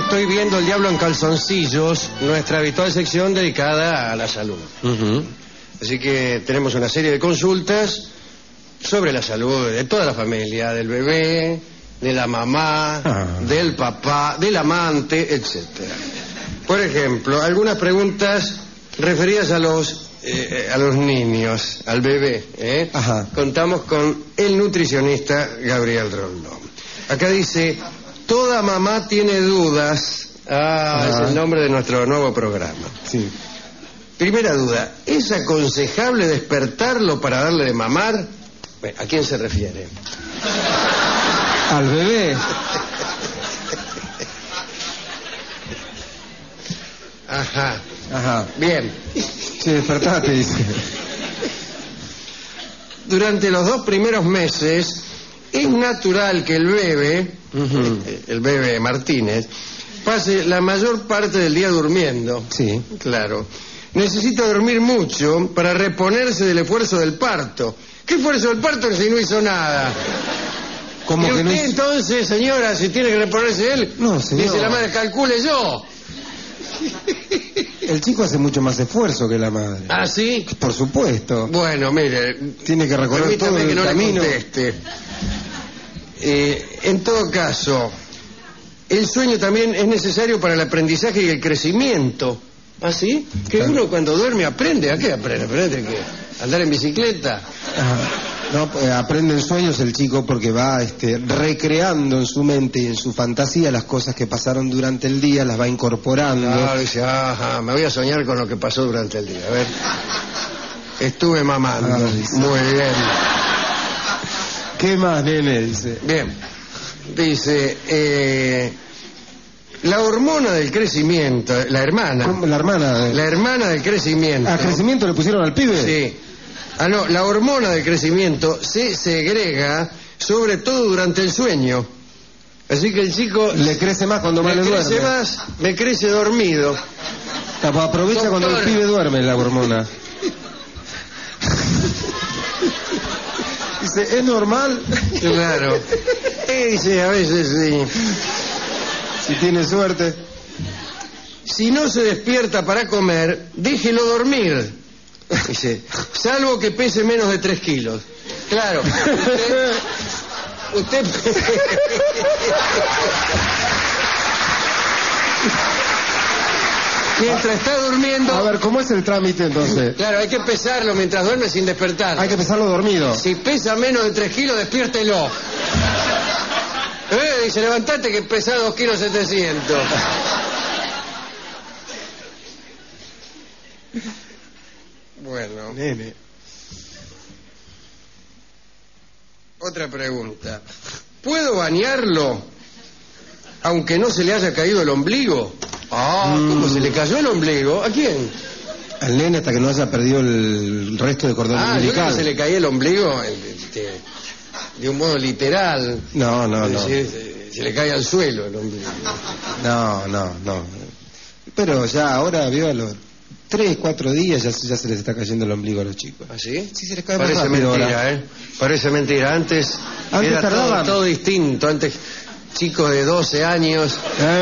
estoy viendo El Diablo en Calzoncillos, nuestra habitual sección dedicada a la salud. Así que tenemos una serie de consultas sobre la salud de toda la familia, del bebé, de la mamá, del papá, del amante, etcétera. Por ejemplo, algunas preguntas referidas a los niños, al bebé. Contamos con el nutricionista Gabriel Roldón. Acá dice, toda mamá tiene dudas. Es el nombre de nuestro nuevo programa. Sí. Primera duda, ¿es aconsejable despertarlo para darle de mamar? ¿A quién se refiere? Al bebé. Ajá. Bien. Sí, despertate, dice. Durante los 2 primeros meses es natural que el bebé Martínez, pase la mayor parte del día durmiendo. Sí. Claro. Necesita dormir mucho para reponerse del esfuerzo del parto. ¿Qué esfuerzo del parto si no hizo nada? ¿Cómo ¿Y que usted no hizo? Entonces, señora, si tiene que reponerse él? No, señor. Dice la madre, calcule yo. El chico hace mucho más esfuerzo que la madre. ¿Ah, sí? Por supuesto. Bueno, mire, Tiene que recorrer todo permítame el que no camino. le conteste. En todo caso, el sueño también es necesario para el aprendizaje y el crecimiento. ¿Ah, sí? Que Claro. uno cuando duerme aprende. ¿A qué aprende? ¿Aprende qué? ¿Andar en bicicleta? No, aprende en sueños el chico porque va recreando en su mente y en su fantasía las cosas que pasaron durante el día, las va incorporando. Claro, dice, me voy a soñar con lo que pasó durante el día. A ver, estuve mamando. Dice. Muy bien. ¿Qué más, nene? Dice. Bien. Dice, la hormona del crecimiento, la hermana. ¿Cómo? La hermana. La hermana del crecimiento. ¿A crecimiento le pusieron al pibe? Sí. No, la hormona del crecimiento se segrega sobre todo durante el sueño. Así que el chico... Le crece más cuando más le duerme. crece más, me crece dormido. Aprovecha cuando el pibe duerme la hormona. Dice, ¿es normal? Claro. Dice, a veces sí. Si tiene suerte. Si no se despierta para comer, déjelo dormir. Dice, salvo que pese menos de 3 kilos. Claro. Usted... Mientras está durmiendo... A ver, ¿cómo es el trámite entonces? Claro, hay que pesarlo mientras duerme sin despertar. Hay que pesarlo dormido. Si pesa menos de 3 kilos, despiértelo. Dice, levantate que pesa 2 kilos 700. Bueno. Nene. Otra pregunta. ¿Puedo bañarlo aunque no se le haya caído el ombligo? ¿Cómo se le cayó el ombligo? ¿A quién? Al nene hasta que no haya perdido el resto de cordón Yo creo umbilical. que se le caía el ombligo de un modo literal. No. Se le cae al suelo el ombligo. No. Pero ya ahora vio a los 3, 4 días ya se les está cayendo el ombligo a los chicos. ¿Ah, sí? Sí, se les cae más Parece rápido mentira, ahora. Parece mentira. Antes era tardaban. todo distinto. Antes, chicos de 12 años...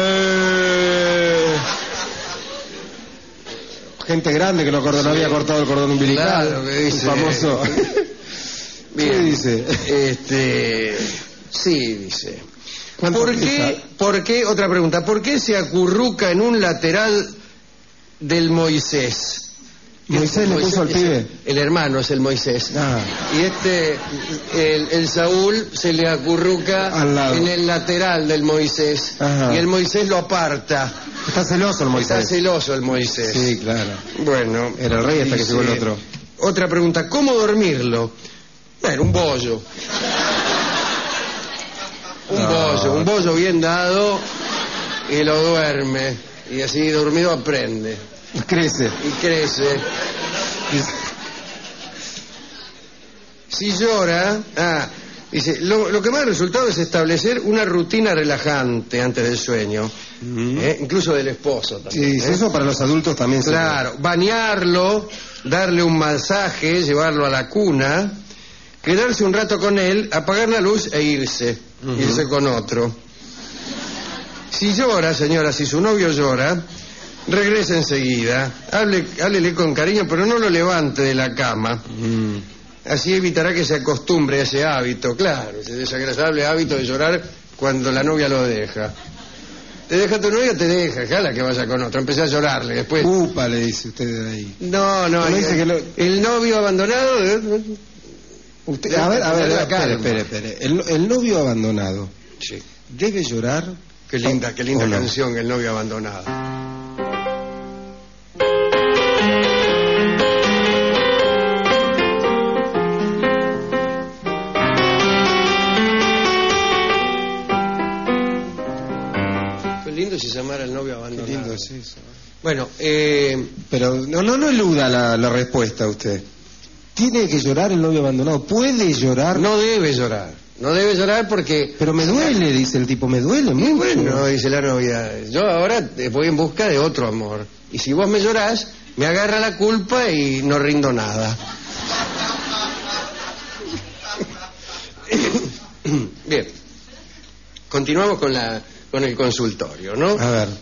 Gente grande que no había cortado el cordón umbilical. Claro, que dice... El famoso. Bien. ¿Qué dice? Sí, dice. ¿Cuánto pesa? ¿Por qué? Otra pregunta. ¿Por qué se acurruca en un lateral del Moisés? ¿Moisés le puso al pibe? El hermano es el Moisés. Y el Saúl se le acurruca al lado, en el lateral del Moisés. Ajá. Y el Moisés lo aparta. Está celoso el Moisés. Está celoso el Moisés. Sí, claro. Bueno. Era el rey hasta que llegó el otro. Otra pregunta. ¿Cómo dormirlo? Bueno, un bollo. Un bollo bien dado y lo duerme. Y así dormido aprende. Crece. Y crece. Si llora... dice, lo que más ha resultado es establecer una rutina relajante antes del sueño. Incluso del esposo también. Sí, eso para los adultos también. Claro, bañarlo, darle un masaje, llevarlo a la cuna, quedarse un rato con él, apagar la luz e irse con otro. Si llora, señora, si su novio llora, regrese enseguida. Háblele con cariño, pero no lo levante de la cama. Así evitará que se acostumbre a ese hábito. Claro, ese desagradable hábito de llorar cuando la novia lo deja. Te deja tu novia, te deja, jala que vaya con otro. Empecé a llorarle después. Upa, le dice usted de ahí. No, el novio abandonado. Usted, a ver, espere. El novio abandonado. Sí. ¿Debe llorar? Qué linda canción, El novio abandonado. Si se llamara El novio abandonado. Qué lindo es eso. Bueno, pero no eluda la respuesta usted. ¿Tiene que llorar el novio abandonado? ¿Puede llorar? No debe llorar. No debe llorar porque... Pero me duele, dice el tipo, me duele mucho. Bueno, dice la novia, yo ahora voy en busca de otro amor. Y si vos me llorás, me agarra la culpa y no rindo nada. Bien. Continuamos con el consultorio, ¿no? A ver.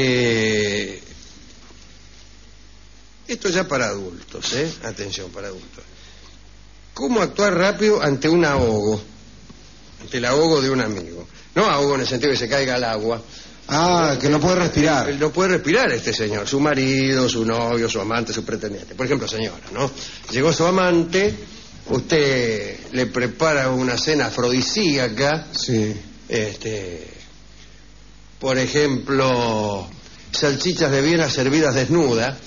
Esto ya para adultos, ¿eh? Atención, para adultos. ¿Cómo actuar rápido ante un ahogo? Ante el ahogo de un amigo. No ahogo en el sentido de que se caiga al agua. Que no puede respirar. No puede respirar este señor. Su marido, su novio, su amante, su pretendiente. Por ejemplo, señora, ¿no? Llegó su amante, usted le prepara una cena afrodisíaca. Sí. Por ejemplo, salchichas de Viena servidas desnudas.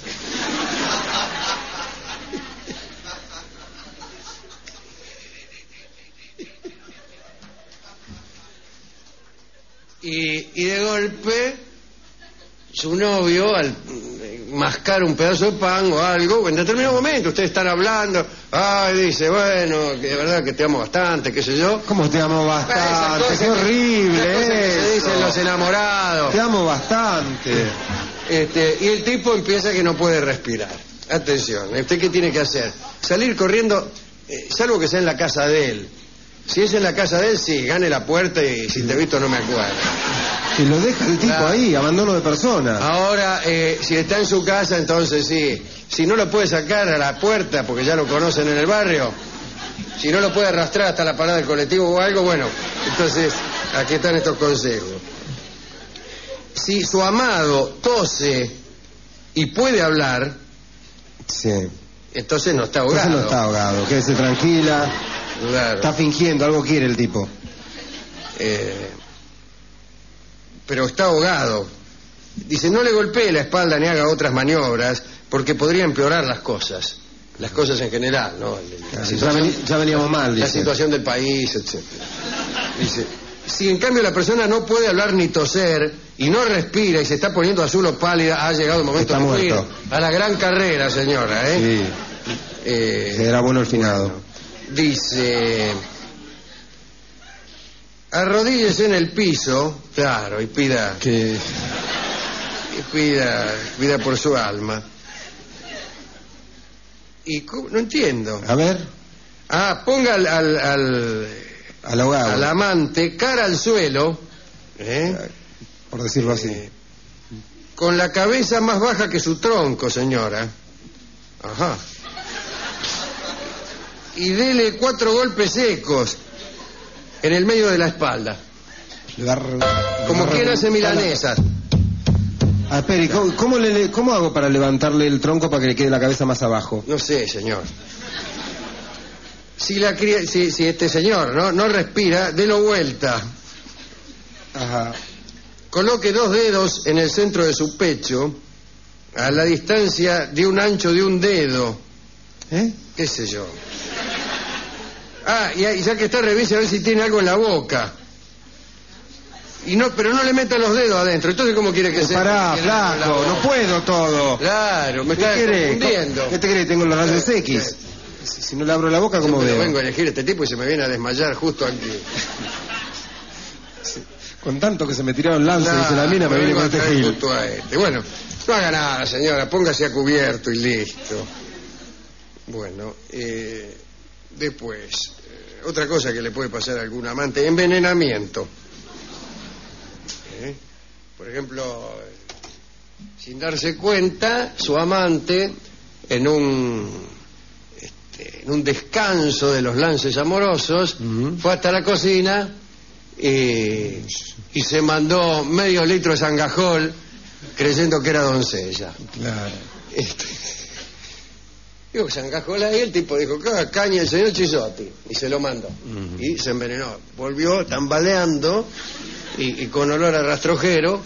Y de golpe, su novio, al mascar un pedazo de pan o algo, en determinado momento ustedes están hablando, dice, bueno, que de verdad que te amo bastante, qué sé yo. ¿Cómo te amo bastante? Qué horrible que se dicen los enamorados. Te amo bastante. Y el tipo empieza que no puede respirar. Atención, ¿usted qué tiene que hacer? Salir corriendo, salvo que sea en la casa de él. Si es en la casa de él, sí, gane la puerta y si te he visto no me acuerdo. Y lo deja el tipo ahí, abandono de persona. Ahora, si está en su casa, entonces sí. Si no lo puede sacar a la puerta, porque ya lo conocen en el barrio, si no lo puede arrastrar hasta la parada del colectivo o algo, bueno, entonces aquí están estos consejos. Si su amado tose y puede hablar, sí, entonces no está ahogado. Entonces no está ahogado, quédese tranquila. Claro. Está fingiendo, algo quiere el tipo. Pero está ahogado. Dice, no le golpee la espalda ni haga otras maniobras, porque podría empeorar las cosas en general, ¿no? Ya veníamos mal, dice. La situación del país, etc. Dice, si en cambio la persona no puede hablar ni toser y no respira y se está poniendo azul o pálida, ha llegado el momento está de muerto. ir a la gran carrera, señora, ¿eh? Sí. Será bueno el finado. Bueno, dice, arrodíllese en el piso, claro, y pida por su alma. Y no entiendo. A ver. Ponga al ahogado, al amante cara al suelo, por decirlo así, con la cabeza más baja que su tronco, señora. Ajá. Y dele 4 golpes secos en el medio de la espalda. Como quien hace milanesas. Espere, ¿cómo hago para levantarle el tronco para que le quede la cabeza más abajo? No sé, señor. Si este señor no respira, délo vuelta. Ajá. Coloque 2 dedos en el centro de su pecho, a la distancia de un ancho de un dedo. ¿Qué sé yo? Y ya que está, revise a ver si tiene algo en la boca. Pero no le meta los dedos adentro. Entonces, ¿cómo quiere que sea? Pará, flaco, no puedo todo. Claro, me está confundiendo. ¿Qué te crees? Tengo los rayos X. Si no le abro la boca, ¿cómo veo? Vengo a elegir este tipo y se me viene a desmayar justo aquí. Sí. Con tanto que se me tiraron lanzas, dice la mina, me viene con este gil. Justo a este. Bueno, no haga nada, señora, póngase a cubierto y listo. Bueno, después, otra cosa que le puede pasar a algún amante, envenenamiento. Por ejemplo, sin darse cuenta, su amante, en un descanso de los lances amorosos, fue hasta la cocina y se mandó medio litro de Sangajol creyendo que era doncella. Claro. Digo, Sangajol ahí, el tipo dijo, caña el señor Chisotti, y se lo mandó. Y se envenenó. Volvió tambaleando y con olor a rastrojero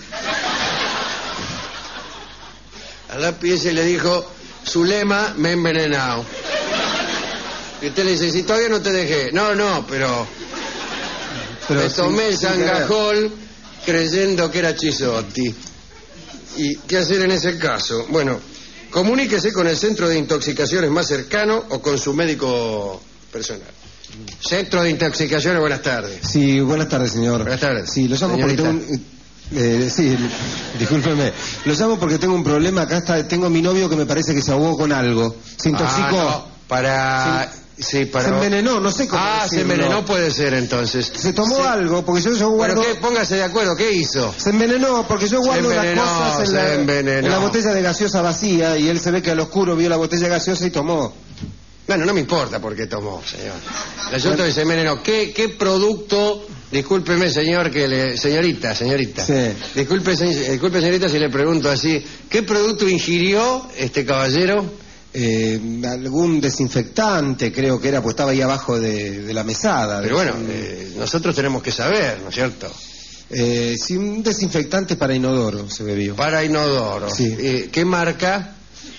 a la pieza y le dijo, Zulema, me he envenenado. Y usted le dice, si todavía no te dejé. No, pero me tomé el Sangajol creyendo que era Chisotti. ¿Y qué hacer en ese caso? Bueno, comuníquese con el centro de intoxicaciones más cercano o con su médico personal. Centro de intoxicaciones, buenas tardes. Sí, buenas tardes, señor. Buenas tardes. Sí, lo llamo porque tengo sí, discúlpeme. Lo llamo porque tengo un problema. Acá tengo a mi novio que me parece que se ahogó con algo. Se intoxicó. Se envenenó, no sé cómo decirlo. Se envenenó, puede ser entonces. Se tomó algo, porque yo guardo... ¿Pero qué? Póngase de acuerdo, ¿qué hizo? Se envenenó, porque yo guardo las cosas en la botella de gaseosa vacía, y él se ve que al oscuro vio la botella gaseosa y tomó. Bueno, no me importa por qué tomó, señor. El asunto es que se envenenó. ¿Qué producto... Discúlpeme, señor, Señorita. Sí. Disculpe, señorita, si le pregunto así. ¿Qué producto ingirió este caballero? Algún desinfectante, creo que era, pues estaba ahí abajo de la mesada. Pero bueno, nosotros tenemos que saber, ¿no es cierto? Sí, un desinfectante para inodoro se bebió. Para inodoro. Sí. ¿Qué marca?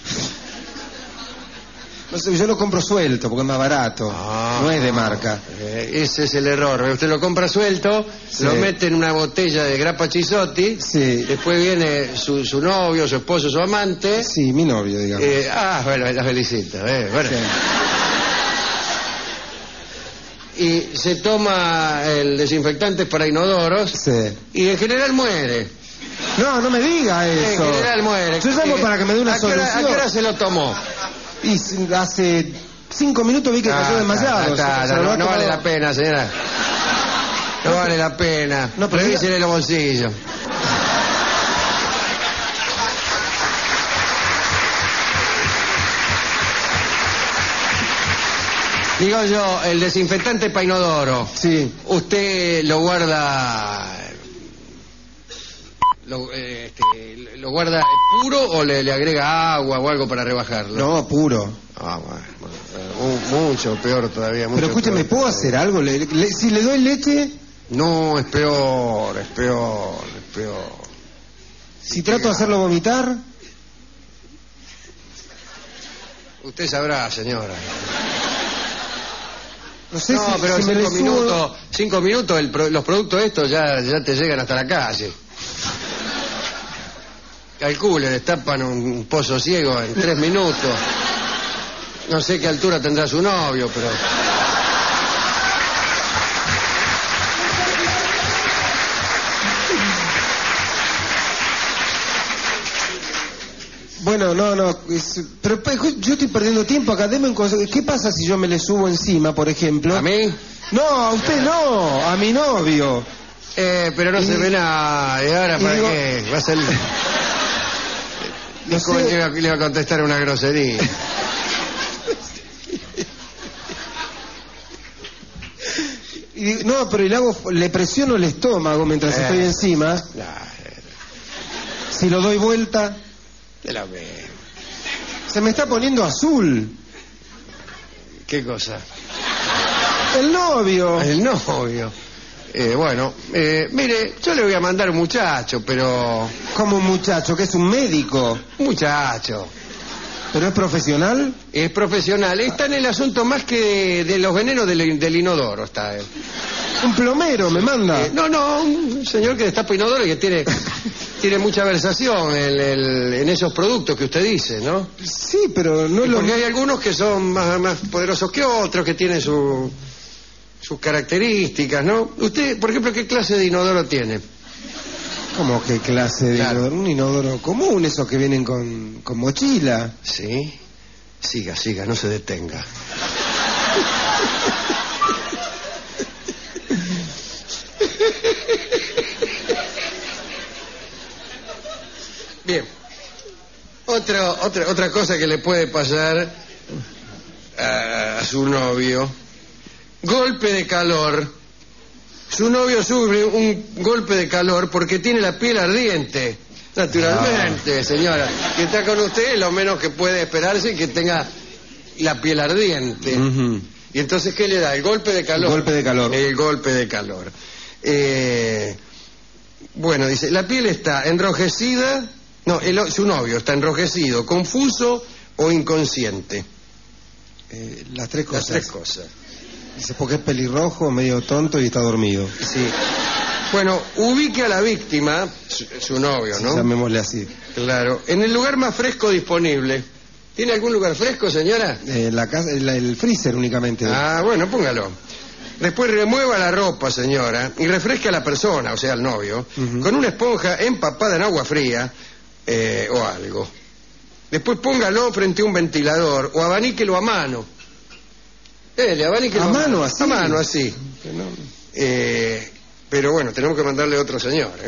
No sé, yo lo compro suelto porque es más barato. No es de marca. Ese es el error. Usted lo compra suelto, sí. Lo mete en una botella de grappa Chisotti. Sí. Después viene su novio, su esposo, su amante. Sí, mi novio, digamos. Bueno, la felicito. Bueno. Sí. Y se toma el desinfectante para inodoros. Sí. Y en general muere. No me diga eso. En general muere. Yo llamo para que me dé una solución. ¿A qué hora se lo tomó? Y hace 5 minutos vi que cayó desmayado. No vale la pena, señora. No vale la pena. Revísele los bolsillos. Digo yo, el desinfectante para inodoro. Sí. ¿Usted lo guarda... ¿Lo guarda puro o le agrega agua o algo para rebajarlo? No, puro. Bueno, mucho peor todavía. Pero escúcheme, ¿puedo hacer algo? Si le doy leche... No, es peor. Si trato de hacerlo vomitar... Usted sabrá, señora. No sé pero si 5 minutos los productos estos ya te llegan hasta la calle. Calcule, destapan un pozo ciego en 3 minutos. No sé qué altura tendrá su novio, pero... Bueno, pero yo estoy perdiendo tiempo acá. Deme un consejo. ¿Qué pasa si yo me le subo encima, por ejemplo? ¿A mí? No, a usted no, a mi novio. Pero no se ve nada. ¿Y ahora para qué? Va a ser... No sé. Le va a contestar una grosería. No, pero le presiono el estómago mientras estoy encima. Si lo doy vuelta... Se me está poniendo azul. ¿Qué cosa? El novio. El novio. Mire, yo le voy a mandar un muchacho, pero... ¿Cómo un muchacho? ¿Que es un médico? Muchacho. ¿Pero es profesional? Es profesional. Está en el asunto más que de los venenos del inodoro, está él. ¿Un plomero me manda? No, un señor que destapa inodoro y que tiene mucha versación en esos productos que usted dice, ¿no? Sí, pero no lo... Porque hay algunos que son más poderosos que otros, que tienen sus características, ¿no? Usted, por ejemplo, ¿qué clase de inodoro tiene? ¿Cómo qué clase de inodoro? Un inodoro común, esos que vienen con mochila. Sí. Siga, no se detenga. Bien. Otra cosa que le puede pasar a su novio. Golpe de calor. Su novio sufre un golpe de calor porque tiene la piel ardiente. Naturalmente, señora. Que está con usted, lo menos que puede esperarse es que tenga la piel ardiente. Y entonces, ¿qué le da? El golpe de calor. Golpe de calor. El golpe de calor. Bueno, dice, la piel está enrojecida. No, su novio está enrojecido, confuso o inconsciente. Las tres cosas. Las tres cosas. Dice, porque es pelirrojo, medio tonto y está dormido. Sí. Bueno, ubique a la víctima, su novio, ¿no? Llamémosle así. Claro. En el lugar más fresco disponible. ¿Tiene algún lugar fresco, señora? La casa, el freezer únicamente. Ah, bueno, póngalo. Después remueva la ropa, señora, y refresque a la persona, o sea, al novio, con una esponja empapada en agua fría o algo. Después póngalo frente a un ventilador o abaníquelo a mano. Abaníquelo a mano, así. A mano, así. Pero bueno, tenemos que mandarle otro señor, ¿eh?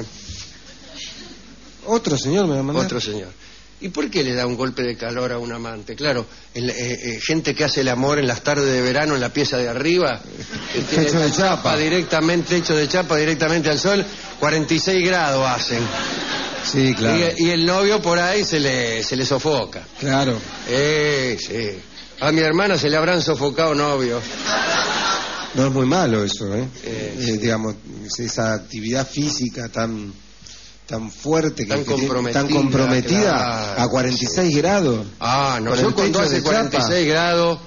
¿Otro señor me va a mandar? Otro señor. ¿Y por qué le da un golpe de calor a un amante? Claro, gente que hace el amor en las tardes de verano en la pieza de arriba, que tiene hecho de chapa. Hecho de chapa directamente al sol, 46 grados hacen. Sí, claro. Y el novio por ahí se le sofoca. Claro. Sí. A mi hermana se le habrán sofocado novios. No es muy malo eso, Sí. Digamos, esa actividad física tan fuerte, tan comprometida claro, a 46 grados. Ah, no, yo cuando hace 46 grados,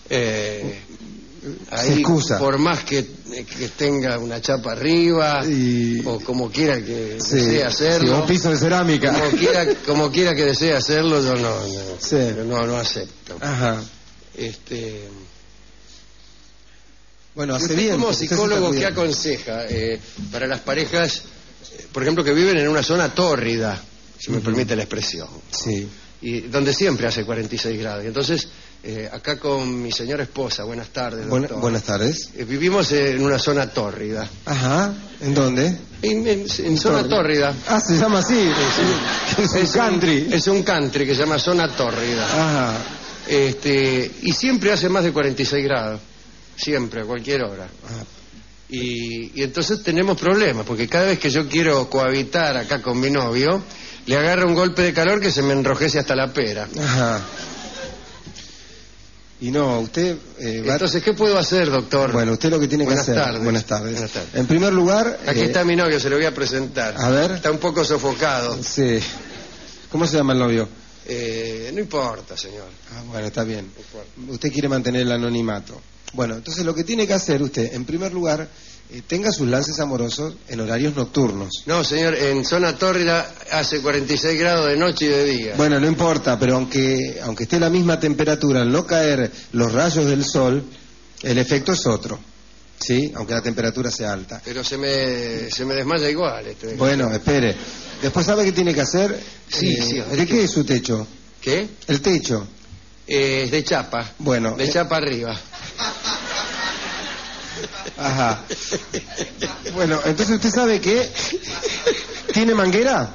ahí, se excusa. por más que tenga una chapa arriba, o como quiera que desee hacerlo, un piso de cerámica, como quiera que desee hacerlo, yo no acepto. Ajá. Bueno, hace bien. Como psicólogo, ¿qué aconseja para las parejas, por ejemplo, que viven en una zona tórrida, si me permite la expresión? Sí. Y donde siempre hace 46 grados. Entonces, acá con mi señora esposa, buenas tardes, doctor. Buenas tardes. Vivimos en una zona tórrida. Ajá. ¿En dónde? En zona tórrida. Ah, se llama así. Sí. Es un country. Es un country que se llama zona tórrida. Ajá. Y siempre hace más de 46 grados. Siempre, a cualquier hora. Ajá. Y entonces tenemos problemas, porque cada vez que yo quiero cohabitar acá con mi novio, le agarra un golpe de calor que se me enrojece hasta la pera. Ajá. Y no, usted... Entonces, ¿qué puedo hacer, doctor? Bueno, usted lo que tiene que hacer... Buenas tardes. En primer lugar... Aquí está mi novio, se lo voy a presentar. A ver. Está un poco sofocado. Sí. ¿Cómo se llama el novio? No importa, señor. Ah, bueno, está bien. Usted quiere mantener el anonimato. Bueno, entonces lo que tiene que hacer usted, en primer lugar, tenga sus lances amorosos en horarios nocturnos. No, señor, en zona tórrida hace 46 grados de noche y de día. Bueno, no importa, pero aunque esté la misma temperatura, al no caer los rayos del sol, el efecto es otro, ¿sí? Aunque la temperatura sea alta. Pero se me desmaya igual. Bueno, espere. Después, ¿sabe qué tiene que hacer? Sí. ¿De qué es su techo? ¿Qué? El techo. Es de chapa. Bueno. De chapa arriba. Ajá. Bueno, entonces usted sabe que ¿tiene manguera?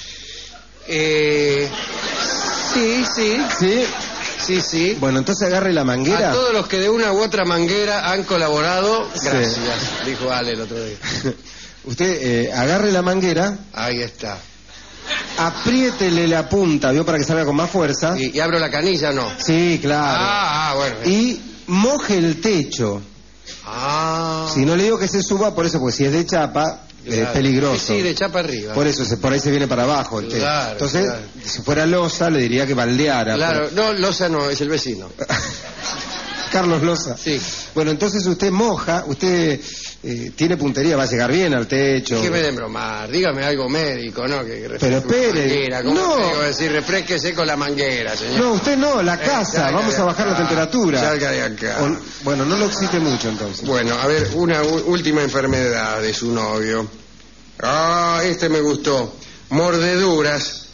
Sí. Sí. Bueno, entonces agarre la manguera. A todos los que de una u otra manguera han colaborado, gracias, dijo Ale el otro día. Usted agarre la manguera. Ahí está. Apriétele la punta, ¿vio? Para que salga con más fuerza. ¿Y abro la canilla o no? Sí, claro. Bueno. Y moje el techo. Si no le digo que se suba, por eso, porque si es de chapa, es peligroso. Sí, de chapa arriba. Por eso, por ahí se viene para abajo el techo. Claro, entonces, si fuera losa, le diría que baldeara. Claro, no, losa no, es el vecino. Carlos Loza. Sí. Bueno, entonces usted moja, usted tiene puntería, va a llegar bien al techo. Déjeme de bromar, dígame algo médico, ¿no? Pero espere, ¿Cómo tengo que decir? Refresquese con la manguera, señor. No, usted no, la casa, vamos a bajar la temperatura. Salga de acá. Bueno, no lo excite mucho entonces. Bueno, a ver, una última enfermedad de su novio. Este me gustó. Mordeduras.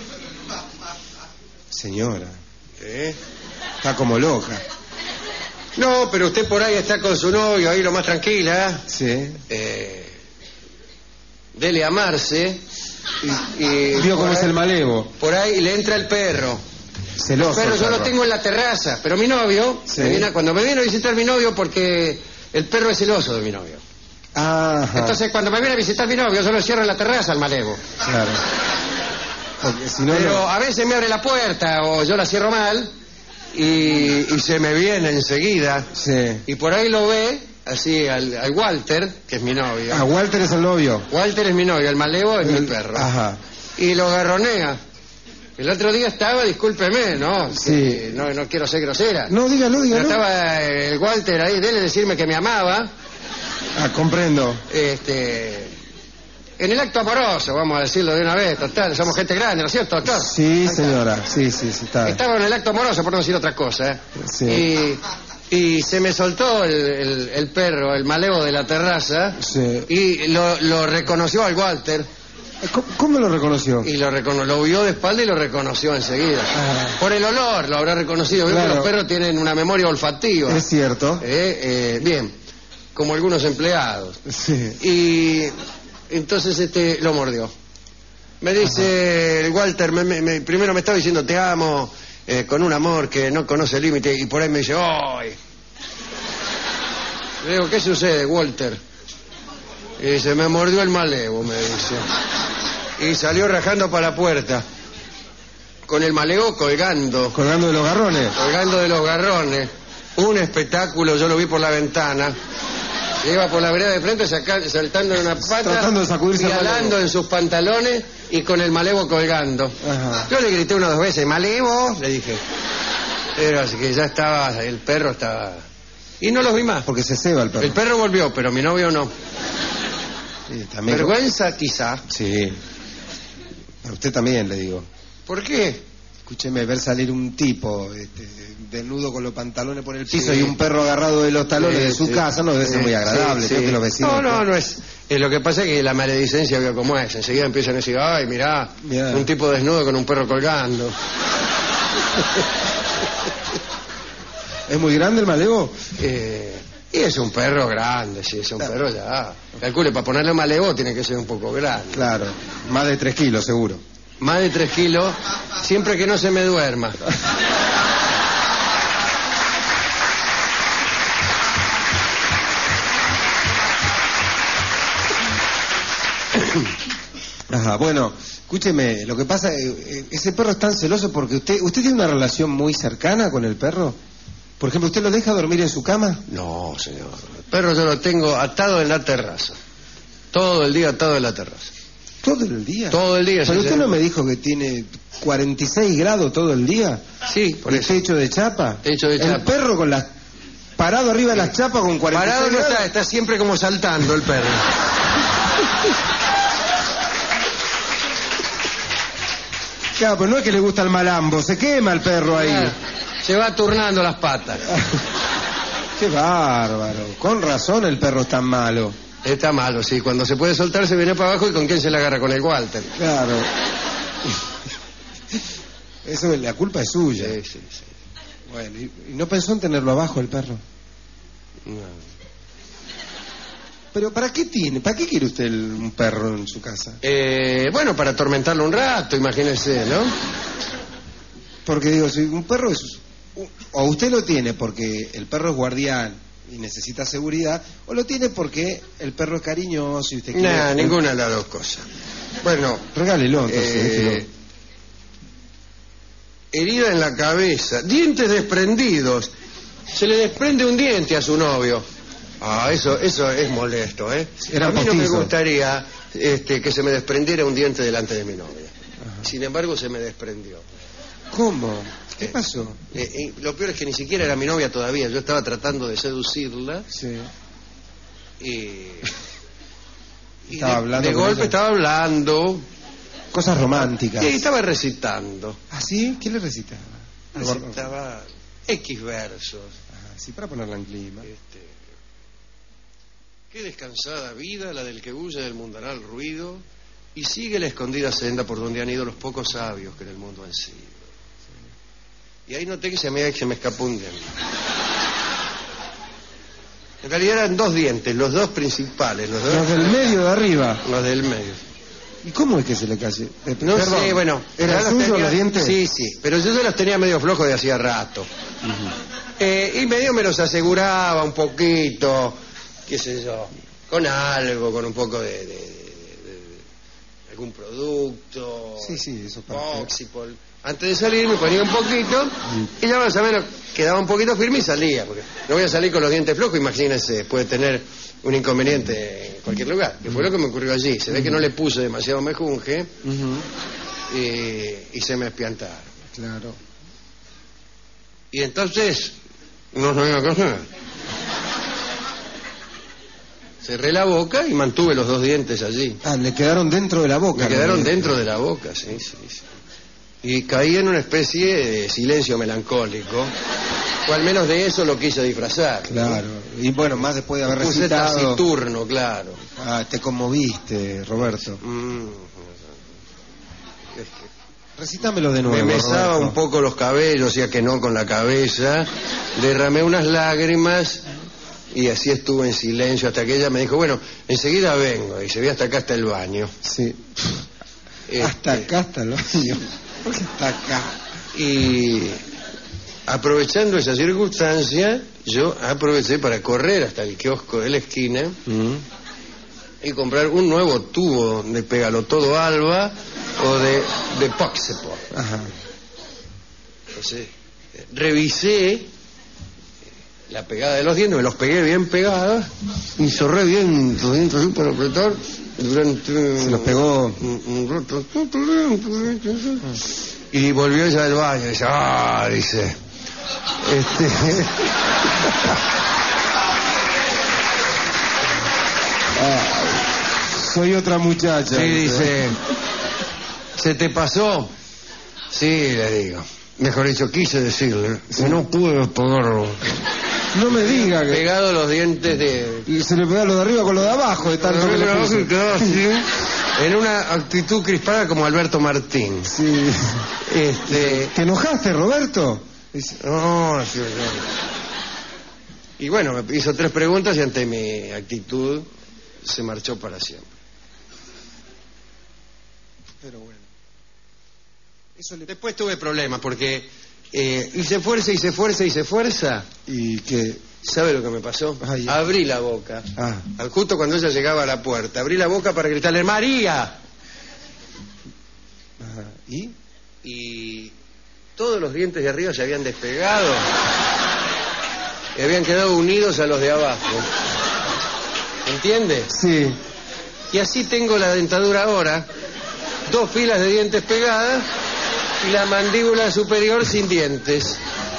Señora. Está como loca. No, pero usted por ahí está con su novio, ahí lo más tranquila. Sí. Dele a amarse y vio cómo es el malevo. Por ahí le entra el perro. Celoso. Pero yo lo tengo en la terraza. Pero mi novio, sí. cuando me viene a visitar mi novio, porque el perro es celoso de mi novio. Ajá. Entonces, cuando me viene a visitar mi novio, yo lo cierro en la terraza al malevo. Claro. Porque si no, pero a veces me abre la puerta o yo la cierro mal y se me viene enseguida. Sí. Y por ahí lo ve, así, al Walter, que es mi novio. Ah, Walter es el novio. Walter es mi novio, el malevo es mi perro. Ajá. Y lo garronea. El otro día estaba, discúlpeme, ¿no? Sí. No quiero ser grosera. No, dígalo. Pero estaba el Walter ahí, de él decirme que me amaba. Ah, comprendo. En el acto amoroso, vamos a decirlo de una vez, total, somos gente grande, ¿no es cierto, doctor? Sí, señora, sí, está. Estaba en el acto amoroso, por no decir otra cosa, ¿eh? Sí. Y se me soltó el perro, el malevo de la terraza, sí. Y lo reconoció al Walter. ¿Cómo lo reconoció? Y lo vio de espalda y lo reconoció enseguida. Por el olor lo habrá reconocido. Claro. Los perros tienen una memoria olfativa. Es cierto. Bien, como algunos empleados. Sí. Y entonces lo mordió. Me dice el Walter, primero me estaba diciendo te amo, con un amor que no conoce límite, y por ahí me dice, ¡ay! Le digo, ¿qué sucede, Walter? Y dice, me mordió el malevo, me dice. Y salió rajando para la puerta, con el malevo colgando. ¿Colgando de los garrones? Colgando de los garrones. Un espectáculo, yo lo vi por la ventana. Iba por la vereda de frente saltando en una pata, tratando de sacudirse, vialando en sus pantalones y con el malevo colgando. Ajá. Yo le grité 1 o 2 veces, ¡malevo! Le dije. Pero así que ya estaba, el perro estaba... Y no los vi más. Porque se ceba el perro. El perro volvió, pero mi novio no. Sí, también. Vergüenza quizá. Sí. A usted también, le digo. ¿Por qué? Escúcheme, ver salir un tipo desnudo con los pantalones por el piso sí. Y un perro agarrado de los talones de su casa no debe ser muy agradable. Sí. Creo que los vecinos... No es. Lo que pasa es que la maledicencia vio cómo es. Enseguida empiezan a decir, ay, mirá, un tipo desnudo con un perro colgando. ¿Es muy grande el malevo? Y es un perro grande, sí, es un perro ya. Calcule, para ponerle malevo tiene que ser un poco grande. Claro, más de 3 kilos seguro. Más de 3 kilos, siempre que no se me duerma. Ajá, bueno, escúcheme, lo que pasa, ese perro es tan celoso porque usted tiene una relación muy cercana con el perro. Por ejemplo, ¿usted lo deja dormir en su cama? No, señor. El perro yo lo tengo atado en la terraza. Todo el día atado en la terraza. ¿Todo el día? Todo el día. ¿Pero usted no me dijo que tiene 46 grados todo el día? Sí, por eso. ¿Techo de chapa? Techo de chapa. El perro con las... parado arriba de las chapas con 46 parado grados. Parado está siempre como saltando el perro. Claro, pero no es que le gusta el malambo, se quema el perro ahí. Claro, se va turnando las patas. Qué bárbaro. Con razón el perro es tan malo. Está malo, sí. Cuando se puede soltar se viene para abajo y ¿con quién se la agarra? Con el Walter. Claro. Eso, la culpa es suya. Sí. Bueno, ¿y no pensó en tenerlo abajo el perro? No. Pero ¿para qué tiene? ¿Para qué quiere usted un perro en su casa? Bueno, para atormentarlo un rato, imagínese, ¿no? Porque digo, si un perro es... O usted lo tiene porque el perro es guardián y necesita seguridad, o lo tiene porque el perro es cariñoso y usted quiere... No, ninguna de las dos cosas. Bueno... Regálelo, entonces, herida en la cabeza, dientes desprendidos. Se le desprende un diente a su novio. Ah, eso es molesto, ¿eh? A mí no me gustaría que se me desprendiera un diente delante de mi novia. Ajá. Sin embargo, se me desprendió. ¿Cómo? ¿Qué pasó? Lo peor es que ni siquiera era mi novia todavía. Yo estaba tratando de seducirla. Sí. Y estaba hablando de golpe estaba hablando. Cosas románticas. Y estaba recitando. ¿Ah, sí? ¿Qué le recitaba? Recitaba X versos. Ajá, sí, para ponerla en clima. Qué descansada vida la del que huye del mundanal ruido y sigue la escondida senda por donde han ido los pocos sabios que en el mundo han sido. Y ahí noté que se me escapó un diente. En realidad eran 2 dientes, los 2 principales. Los del medio de arriba. Los del medio. ¿Y cómo es que se le cayó? No Perdón, sé, bueno. ¿Era ya suyo los dientes? Sí, pero yo se los tenía medio flojos de hacía rato. Y medio me los aseguraba un poquito, qué sé yo, con algo, con un poco de algún producto. Sí, eso para Oxipol. Antes de salir me ponía un poquito y ya más o menos quedaba un poquito firme y salía, porque no voy a salir con los dientes flojos, imagínense, puede tener un inconveniente en cualquier lugar, que fue lo que me ocurrió allí. Se ve que no le puse demasiado mejunje y se me espiantaron. Claro. Y entonces no sabía qué hacer. Cerré la boca y mantuve los dos dientes allí. Ah, le quedaron dentro de la boca. Me quedaron dentro de la boca, sí. Y caí en una especie de silencio melancólico, o al menos de eso lo quise disfrazar. Claro, y bueno, más después de haber Puse recitado... taciturno, claro. Ah, te conmoviste, Roberto. Recítamelo de nuevo, Me mesaba Roberto. un poco los cabellos, ya que no con la cabeza, derramé unas lágrimas y así estuve en silencio hasta que ella me dijo, bueno, enseguida vengo, y se ve hasta acá hasta el baño. Sí. Hasta acá, hasta el baño. ¿Por qué hasta acá? Y aprovechando esa circunstancia, yo aproveché para correr hasta el kiosco de la esquina y comprar un nuevo tubo de Pegalotodo Alba o de Poxepor. Ajá. Entonces, revisé la pegada de los dientes, me los pegué bien pegados y cerré bien los dientes así para apretar durante... Se los pegó... un rato. Y volvió ella del baño y dice, soy otra muchacha. sí, dice, ¿se te pasó? Sí, le digo. Mejor dicho, quise decirle, que no pude pagarlo. No me diga que... Pegado los dientes de... Y se le pega lo de arriba con lo de abajo, de tanto que le puso. Quedó así, en una actitud crispada como Alberto Martín. Sí. ¿Te enojaste, Roberto? No. Y bueno, me hizo 3 preguntas y ante mi actitud se marchó para siempre. Pero bueno. Después tuve problemas porque hice fuerza. ¿Y qué? ¿Sabe lo que me pasó? Ay, Abrí la boca. Justo cuando ella llegaba a la puerta. Abrí la boca para gritarle, ¡María! Ajá. Y todos los dientes de arriba se habían despegado. Y habían quedado unidos a los de abajo. ¿Entiende? Sí. Y así tengo la dentadura ahora. 2 filas de dientes pegadas y la mandíbula superior sin dientes.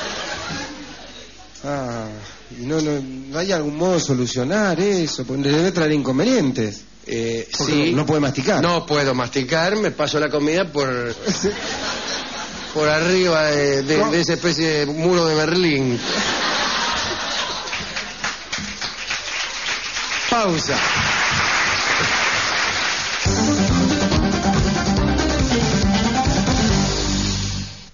¿Y no hay algún modo de solucionar eso? Porque le debe traer inconvenientes. Sí. No puede masticar. No puedo masticar, me paso la comida por arriba de esa especie de muro de Berlín. Pausa.